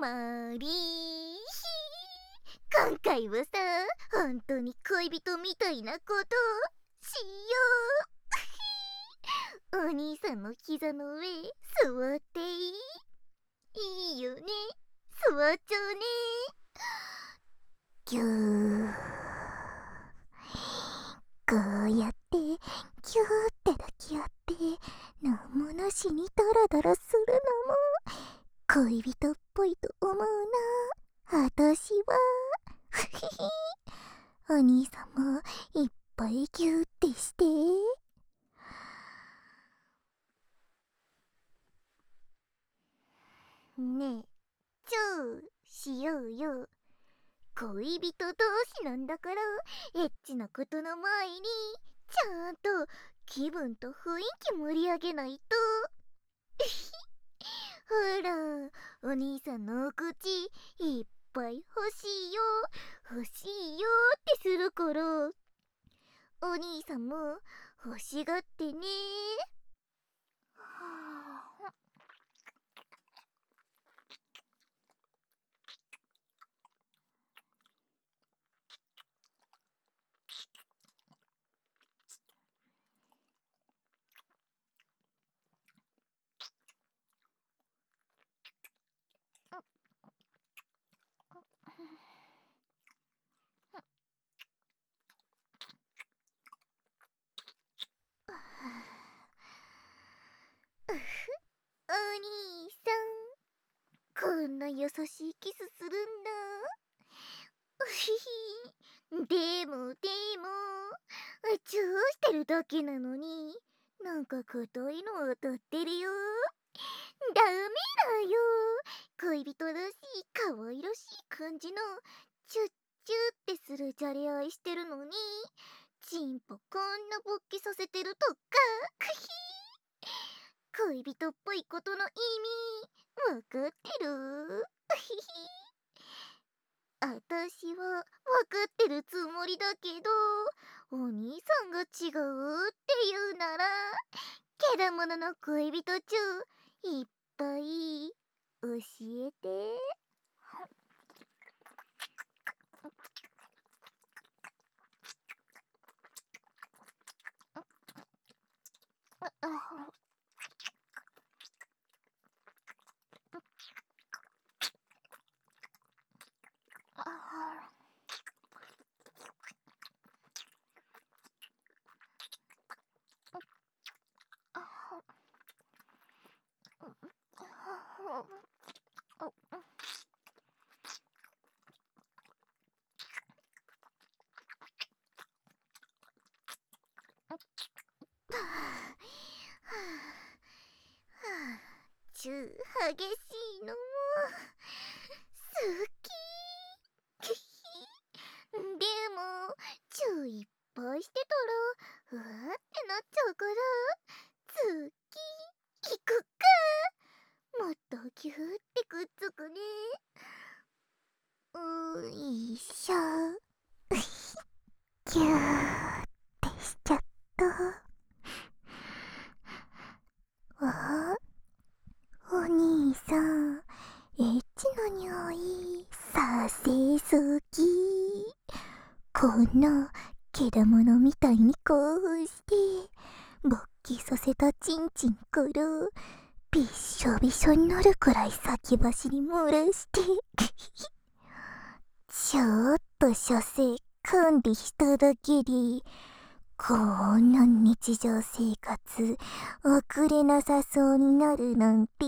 まり今回はさ、本当に恋人みたいなことしよう。お兄さんの膝の上座っていいよね。座っちゃうね。ぎゅー。こうやってギューって抱き合って何もなしにダラダラするのも恋人っぽいと思うな、私は。ふひひ。お兄さんもいっぱいギューってして。ねえ、チューしようよ。恋人同士なんだから、エッチなことの前にちゃんと気分と雰囲気盛り上げないと。ほら、お兄さんのお口いっぱい欲しいよ欲しいよってするから、お兄さんも欲しがってね。お兄さん、こんな優しいキスするんだ。うひひ。でもチューしてるだけなのになんか硬いの当たってるよ。ダメだよ。恋人らしい可愛らしい感じのチュッチュってするじゃれ合いしてるのに、チンポこんな勃起させてるとか。くひー。恋人っぽいことの意味わかってる？ひひ。私はわかってるつもりだけど、お兄さんが違うって言うなら、けだものの恋人チューいっぱい教えて。チュー激しいのも好き。でもチューいっぱいしてたらうわーってなっちゃうから、次行くか。もっとギューってくっつくね。いしょ。ギューってしちゃった。あ、お兄さん、エッチな匂いさせすぎ。こんなけだものみたいに興奮して勃起させたチンチンからびっしょびしょになるくらい先走り漏らしてちょっと射精管理しただけでこんな日常生活送れなさそうになるなんて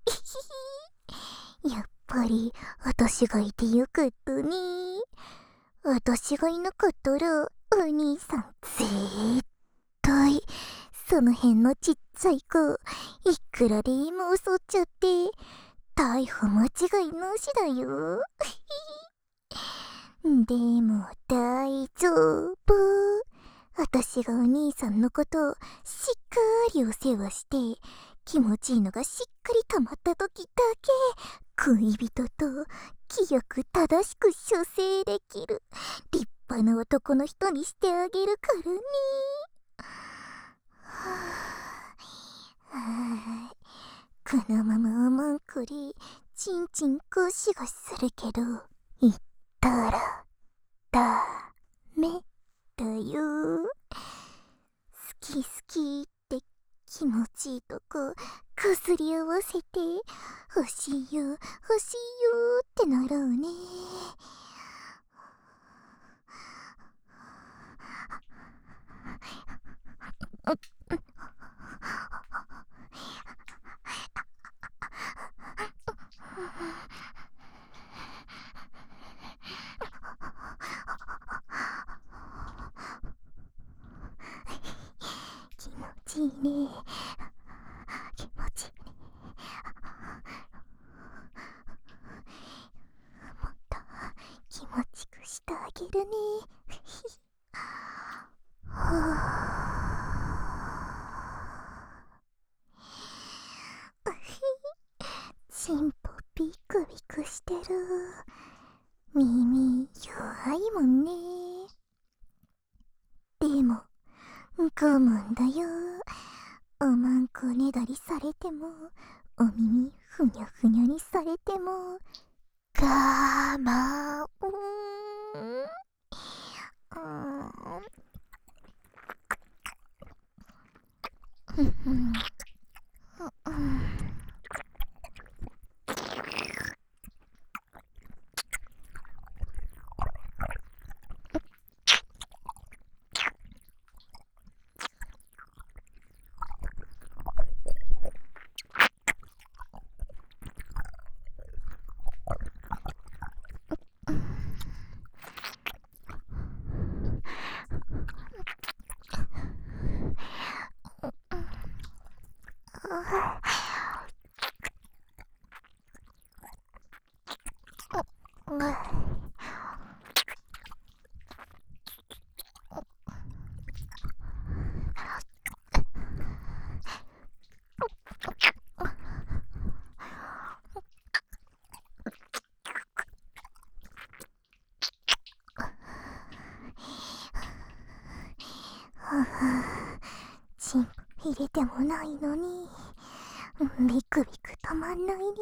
やっぱり私がいてよかったね。私がいなかったらお兄さん絶対その辺のちっちゃい子いくらでも襲っちゃって逮捕間違いなしだよ。でも大丈夫。私がお兄さんのことをしっかりお世話して気持ちいいのがしっかり溜まった時だけ恋人と清く正しく射精できる立派な男の人にしてあげるからね。はぁ、ここのままおもんこりチンチンゴシゴシするけど言ったらダメだよ。好き好きって気持ちいいとここすり合わせて欲しいよ欲しいよってなろうね。気持ちいいね。気持ちいいね。もっと気持ちくしてあげるね。チンポビクビクしてる。耳弱いもんね。でも我慢だよ。おまんこねだりされてもお耳ふにゃふにゃにされても我慢。チンポ入れてもないのにビクビクたまんないね。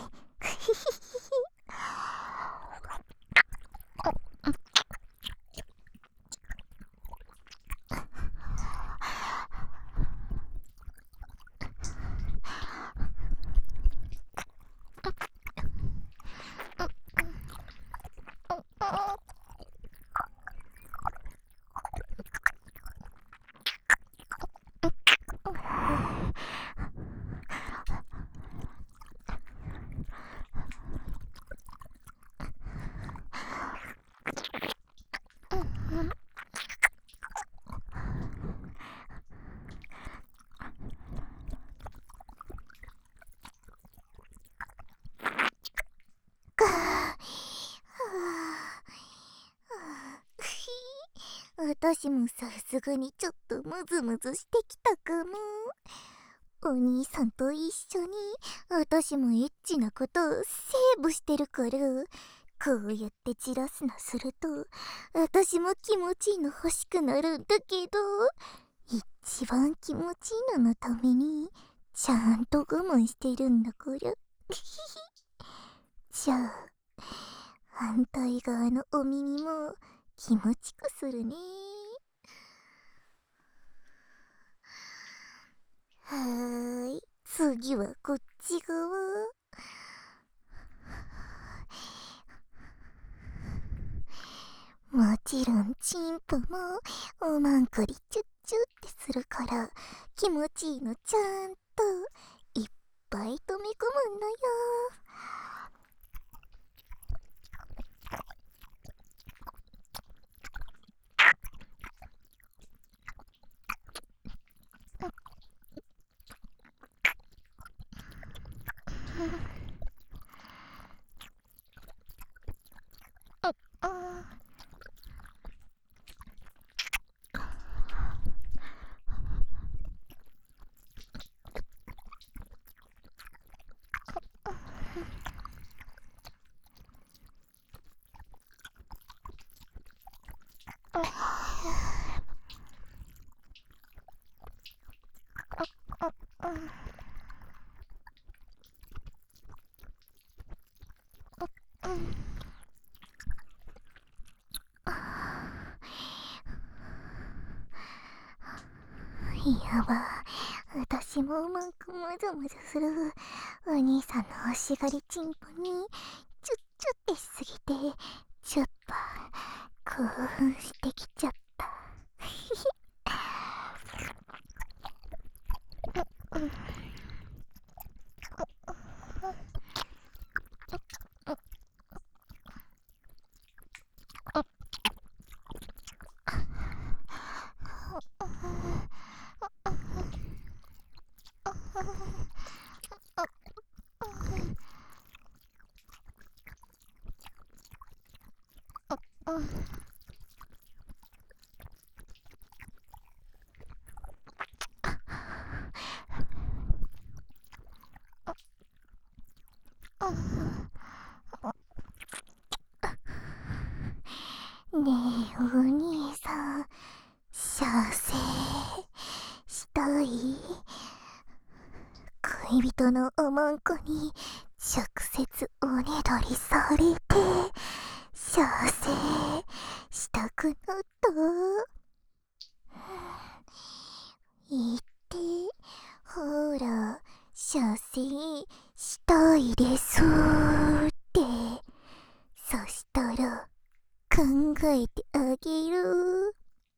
私もさすがにちょっとムズムズしてきたかも。お兄さんと一緒に私もエッチなことをセーブしてるから、こうやってじらすのすると私も気持ちいいの欲しくなるんだけど、一番気持ちいいののためにちゃんと我慢してるんだから。じゃあ反対側のお耳も気持ちくするね。はーい、次はこっち側。もちろんチンポもおまんこりチュッチュってするから気持ちいいのちゃんといっぱい止め込むんだよ。 やば、私もうまくもぞもぞするお兄さんの欲しがりチンポにチュッチュッてしすぎて、ちょっと興奮してきちゃった。ねえ、お兄さん、射精したい？恋人のおまんこに直接おねだりされて射精したくなった。言って、ほら、射精したいですって。そしたら考えてあげる。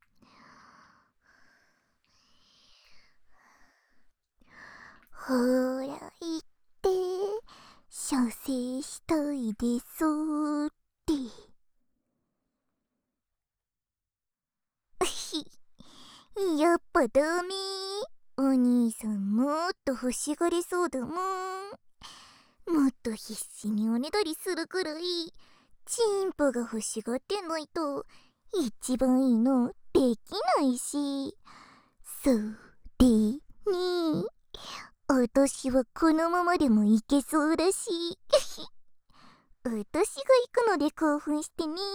ほら言って、射精したいですって。やっぱダメ。お兄さんもっと欲しがりそうだもん。もっと必死におねだりするくらいチンポが欲しがってないと一番いいのできないし。それに私はこのままでもいけそうだし。私が行くので興奮してね。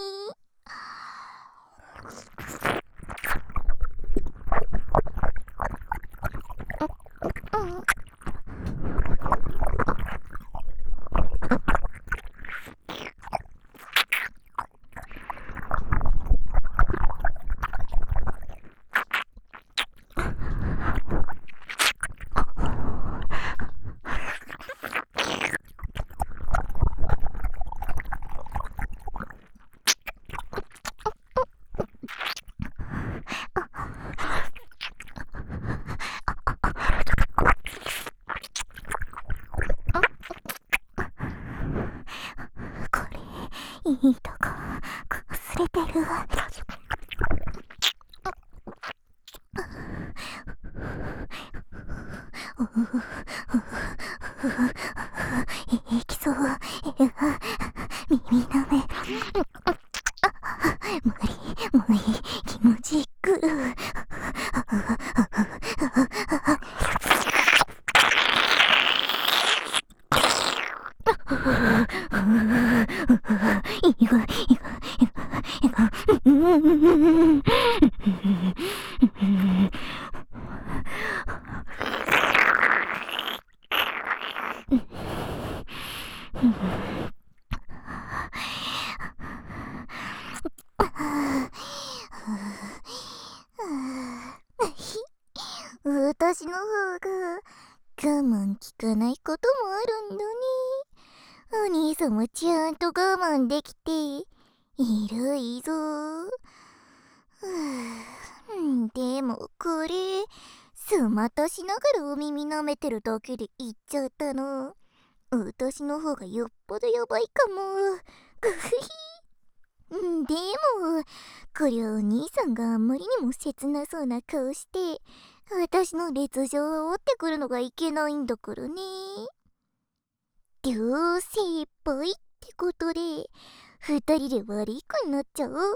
いいとこかすれてる。いきそう。耳の目。無理気持ちくる。私の方が我慢きかないこともあるんだね。お兄さんもちゃんと我慢できて偉いぞ。でもこれスマタしながらお耳舐めてるだけで言っちゃったの。私の方がよっぽどやばいかも。グフヒ。でもこれはお兄さんがあんまりにも切なそうな顔して私の劣情を追ってくるのがいけないんだからね。両成敗ってことで二人で悪い子になっちゃおうね。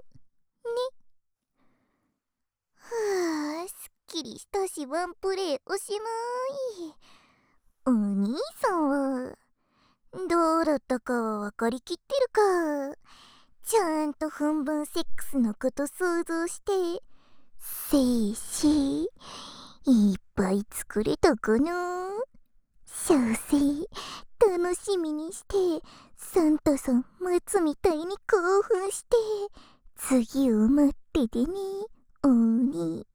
すっきりしたしワンプレイおしまい。お兄さんはどうだったかは分かりきってるか。ちゃんと本番セックスのこと想像して精子いっぱい作れたかな。射精楽しみにしてサンタさん待つみたいに興奮して次を待っててね、おに。